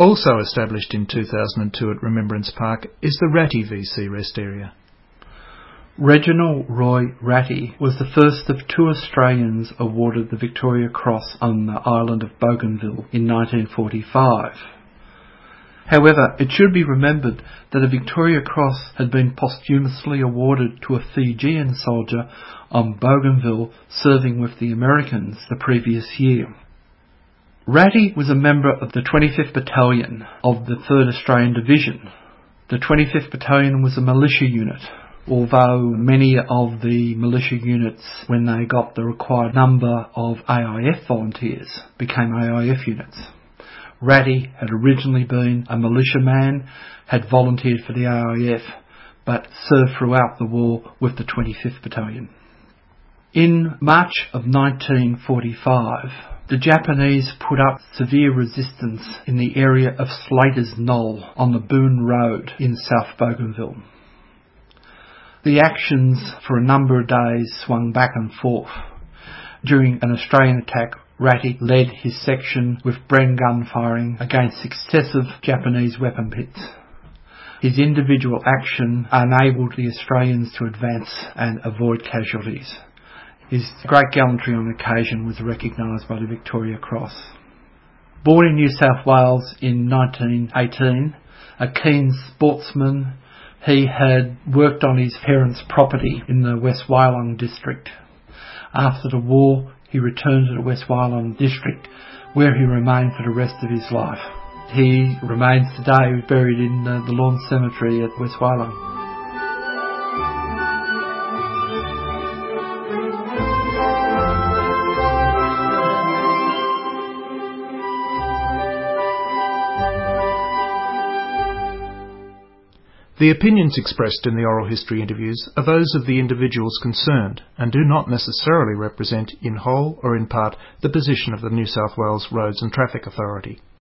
Also established in 2002 at Remembrance Park is the Ratty VC Rest Area. Reginald Roy Ratty was the first of 2 Australians awarded the Victoria Cross on the island of Bougainville in 1945. However, it should be remembered that a Victoria Cross had been posthumously awarded to a Fijian soldier on Bougainville serving with the Americans the previous year. Ratty was a member of the 25th Battalion of the 3rd Australian Division. The 25th Battalion was a militia unit, although many of the militia units, when they got the required number of AIF volunteers, became AIF units. Ratty had originally been a militiaman, had volunteered for the AIF, but served throughout the war with the 25th Battalion. In March of 1945, the Japanese put up severe resistance in the area of Slater's Knoll on the Boone Road in South Bougainville. The actions for a number of days swung back and forth. During an Australian attack, Ratty led his section with Bren gun firing against successive Japanese weapon pits. His individual action enabled the Australians to advance and avoid casualties. His great gallantry on occasion was recognised by the Victoria Cross. Born in New South Wales in 1918, a keen sportsman, he had worked on his parents' property in the West Wyalong district. After the war, he returned to the West Wyalong district, where he remained for the rest of his life. He remains today buried in the Lawn Cemetery at West Wyalong. The opinions expressed in the oral history interviews are those of the individuals concerned and do not necessarily represent in whole or in part the position of the New South Wales Roads and Traffic Authority.